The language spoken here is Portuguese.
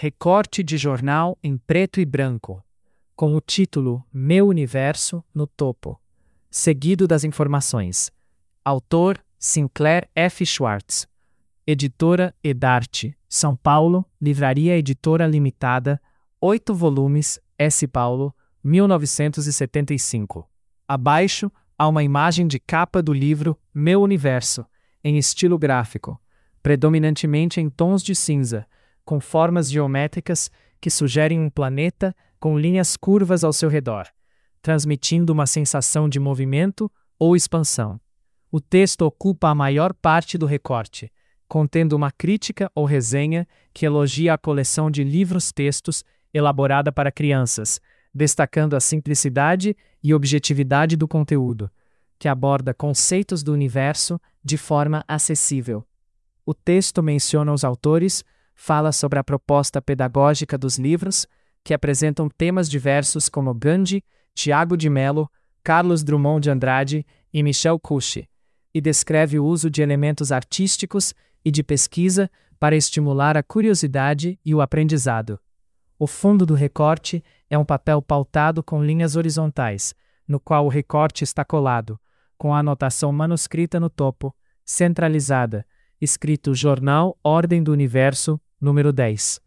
recorte de jornal em preto e branco, com o título Meu Universo no topo, seguido das informações. Autor Sinclair F. Schwartz. Editora Edarte, São Paulo, Livraria Editora Limitada, 8 volumes, S. Paulo, 1975. Abaixo, há uma imagem de capa do livro Meu Universo, em estilo gráfico, predominantemente em tons de cinza, com formas geométricas que sugerem um planeta com linhas curvas ao seu redor, transmitindo uma sensação de movimento ou expansão. O texto ocupa a maior parte do recorte, contendo uma crítica ou resenha que elogia a coleção de livros-textos elaborada para crianças, destacando a simplicidade e objetividade do conteúdo, que aborda conceitos do universo de forma acessível. O texto menciona os autores, fala sobre a proposta pedagógica dos livros, que apresentam temas diversos como Gandhi, Tiago de Mello, Carlos Drummond de Andrade e Michel Cauchy, e descreve o uso de elementos artísticos e de pesquisa para estimular a curiosidade e o aprendizado. O fundo do recorte é um papel pautado com linhas horizontais, no qual o recorte está colado, com a anotação manuscrita no topo, centralizada, escrito Jornal Ordem do Universo, número 10.